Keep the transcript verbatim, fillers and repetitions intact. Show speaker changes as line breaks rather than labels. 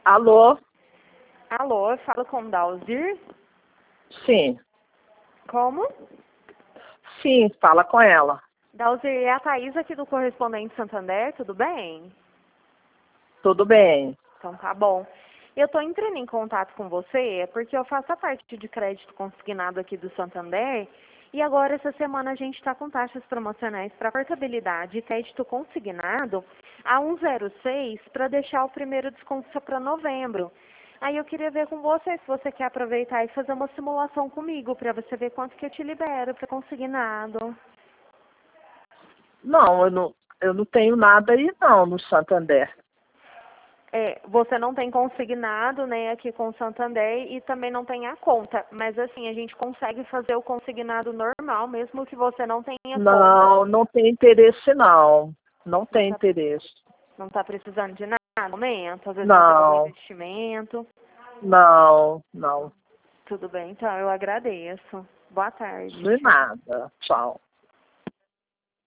Alô?
Alô, eu falo com Dalzir?
Sim.
Como?
Sim, fala com ela.
Dalzir, é a Thaís aqui do Correspondente Santander, tudo bem?
Tudo bem.
Então tá bom. Eu tô entrando em contato com você porque eu faço a parte de crédito consignado aqui do Santander e agora essa semana a gente está com taxas promocionais para portabilidade e crédito consignado a um zero seis para deixar o primeiro desconto para novembro. Aí eu queria ver com você se você quer aproveitar e fazer uma simulação comigo para você ver quanto que eu te libero para consignado.
Não, eu não, eu não tenho nada aí não no Santander.
É, você não tem consignado, né, aqui com o Santander e também não tem a conta. Mas assim, a gente consegue fazer o consignado normal, mesmo que você não tenha conta.
Não, não tem interesse não. Não
Não
tem
tá,
interesse.
não tá precisando de nada no momento, às vezes fazer algum
Não,
investimento.
não, não.
Tudo bem, então eu agradeço. Boa tarde.
De nada. Tchau.